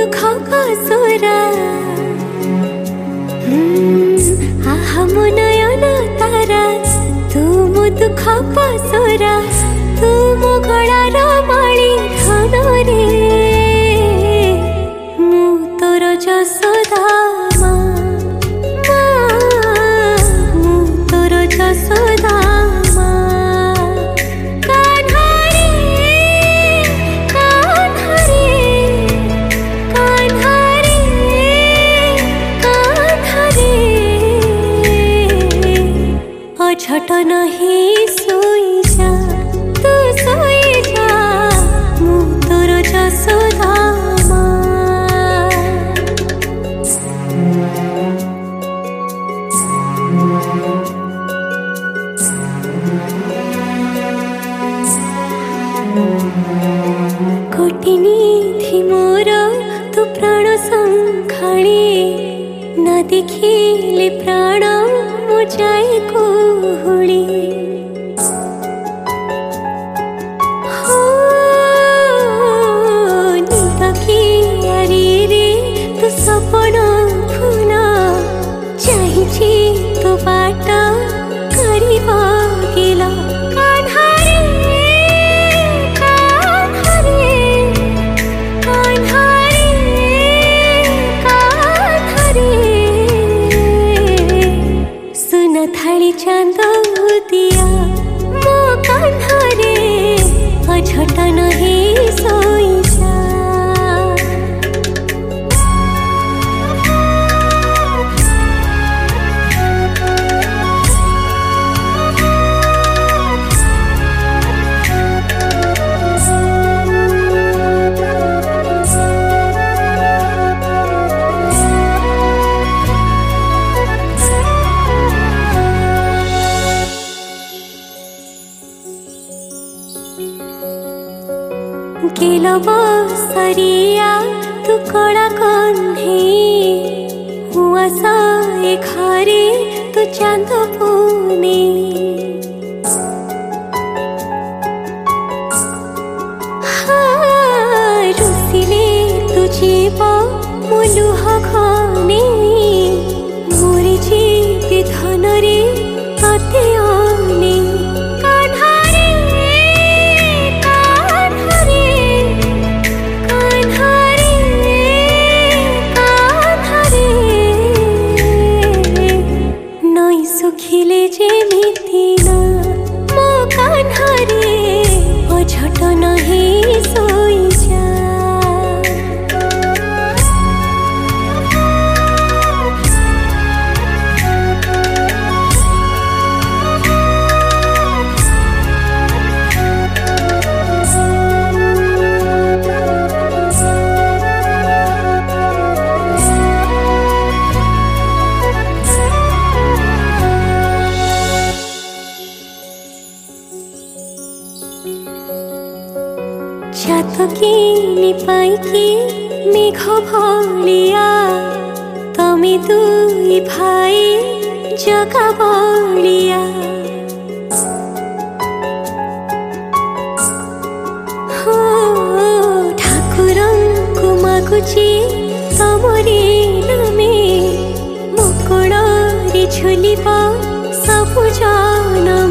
दुख कसुरा आहा मो नयन तारा तू मो दुख कसुरा तू मो गଳାर माली धन रे मु तोर जसोदा मु तोर जसोदा झट नहीं सोई जा तू सोई जा मु तोर जसोदा कोटिनी थी मोर तू प्राण संखाणी न देखिले प्राण मो जाए कुहुड़ी हो नींद की यारी रे तू सपन फूल चाहिए तो बाट करिब गेल थाली चांद दिया मो कान्हरे झट नहीं सोई जा गेल बसरिया तू कड़ा कन्हे हुआ साए घरे तू चांद पुने रुसिले तू जीव मो लुह खने मोरी जीवी धन रे तते अने सुखिले जेमिति ना मो कान्हरे झट नहीं सोई जा जातकी पाइकी मेघ भलिया तमे दुई भाई जगा बलिया हो ठाकुरंकु मागुची तमरी नामे मुकुड़री झुलिब सबु जन